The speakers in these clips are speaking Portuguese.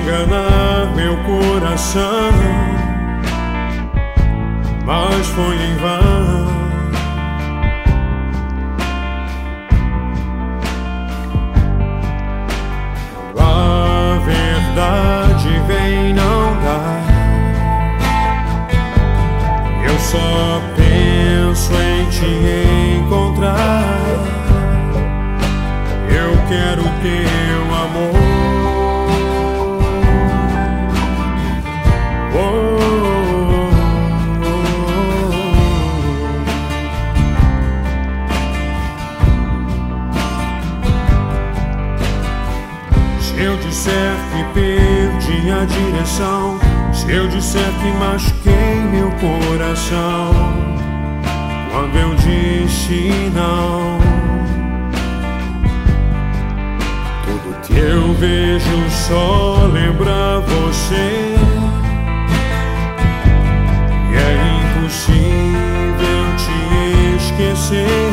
enganar meu coração, mas foi em vão. A verdade vem, não dá. Eu só penso em te encontrar. Eu quero teu amor. Se eu disser que perdi a direção, se eu disser que machuquei meu coração, quando eu disse não, tudo que eu vejo só lembra você. E é impossível te esquecer.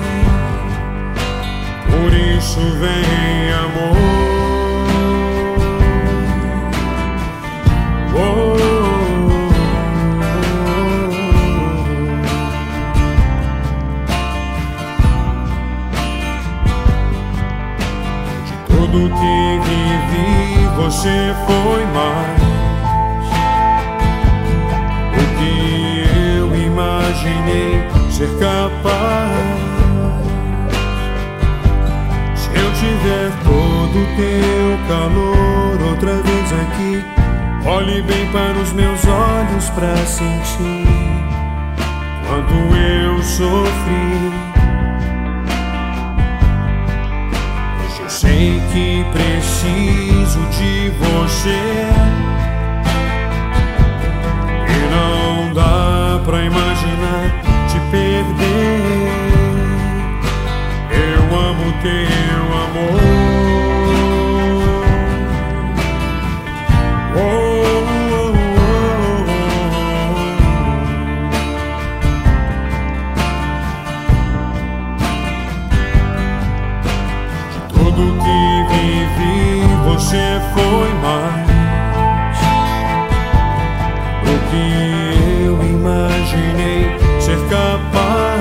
Por isso vem, amor. Tudo que vivi, você foi mais do que eu imaginei ser capaz. Se eu tiver todo o teu calor outra vez aqui, olhe bem para os meus olhos pra sentir quanto eu sofri. Sei que preciso de você e não dá pra imaginar te perder. Eu amo teu amor. Tudo que vivi, você foi mais do que eu imaginei ser capaz.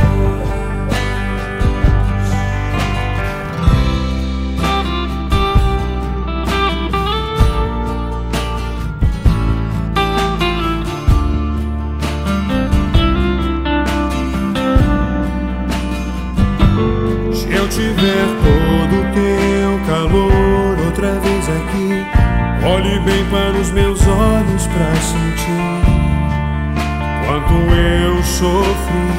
Se eu tiver todo o teu calor outra vez aqui, olhe bem para os meus olhos pra sentir quanto eu sofri.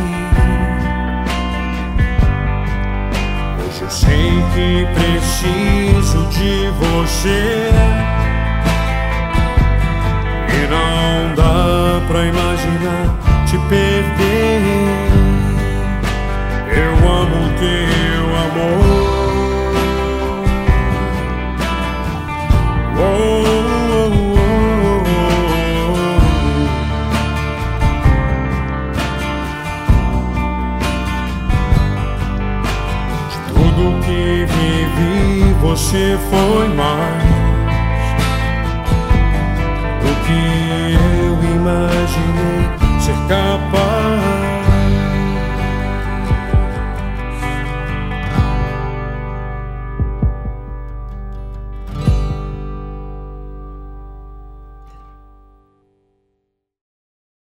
Hoje eu sei que preciso de você e não dá pra imaginar te perder. Eu amo teu amor. De tudo que vivi, você foi mais